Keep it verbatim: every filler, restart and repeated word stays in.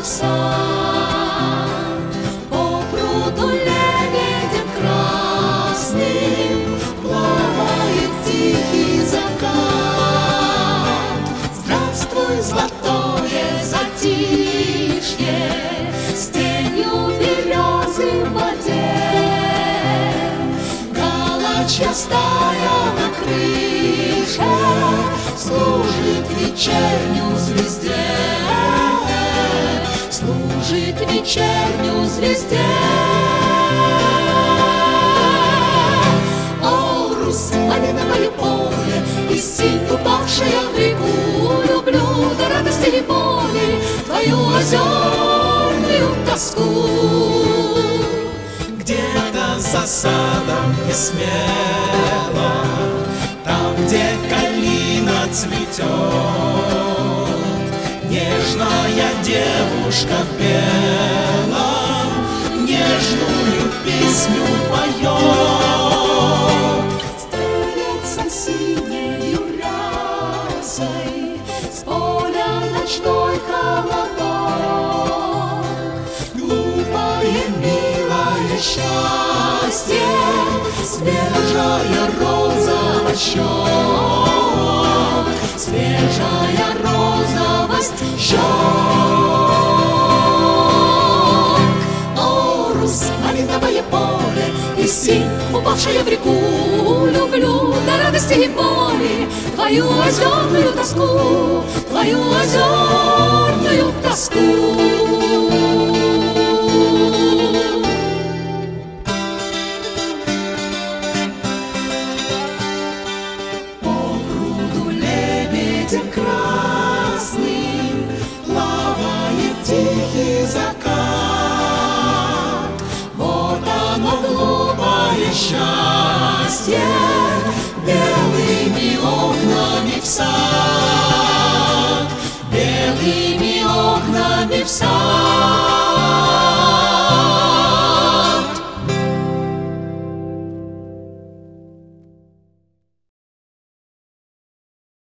в сад, по пруду лебедем красным плавает тихий закат. Здравствуй, золотое затишье, с тенью березы в воде. Галочья стая на крыше служит вечернюю звезде, служит вечернюю звезде. О, Русь, малиновое поле, и синь, упавшая в реку, люблю до радости и боли твою озерную тоску. Где-то за садом не смело, там, где калина цветет, нежная девушка в белом нежную песню поет. Стелется синею рясой с поля ночной холодок. Глупое, милое счастье, свежая роза щек, свежая розовость щек. О, Русь, малиновое поле, и синь, упавшая в реку, люблю до радости и боли твою озерную тоску, твою озерную тоску. Красным плавает тихий закат. Вот оно, глупое счастье, белыми окнами в сад, белыми окнами в сад.